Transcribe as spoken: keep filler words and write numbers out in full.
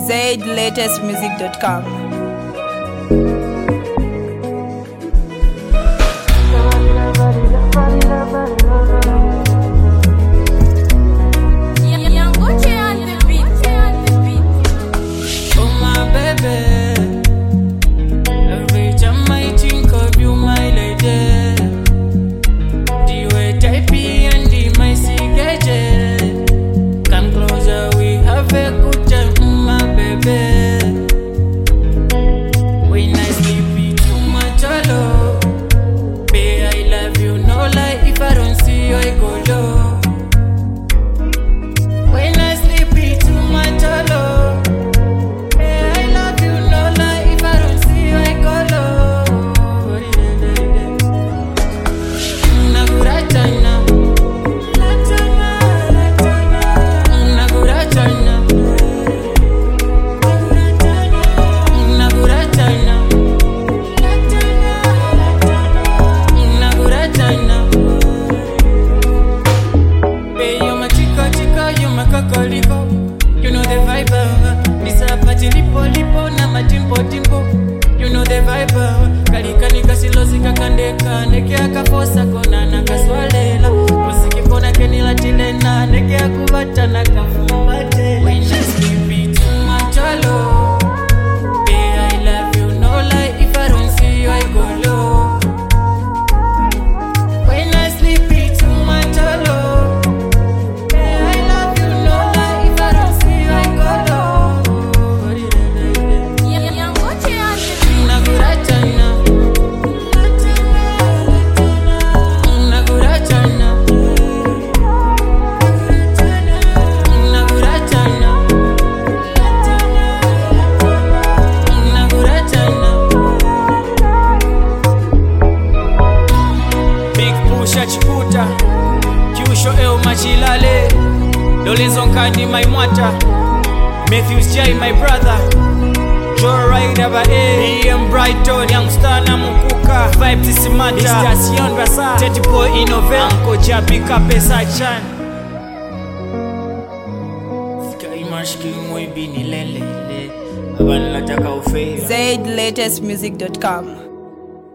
zaid latest music dot com. You know the vibe, Miss Apati lipo lipo na majimbo dimbo. You know the vibe, kalika nikasilozi kakandeka, neke akafosa kona na kaswalela. Musiki kona kenila chilena, neke akubata na kafumbate. When I sleep it to my chalo, hey I love you, no lie, if I don't see you I go low. When I sleep it to my chalo, Chikuta Kiusho eo machilale Lolenzo Nkandi my mwata Matthews J my brother Joe Rider ba E M Brighton Young Star na Mukuka Vibe Tisimata Station Rasa Teddy Boy Innove Anko Jabi Kapesa Chan Sky Mashki Mwe Bini Lele Aban Lataka Ufeira zaid latest music dot com.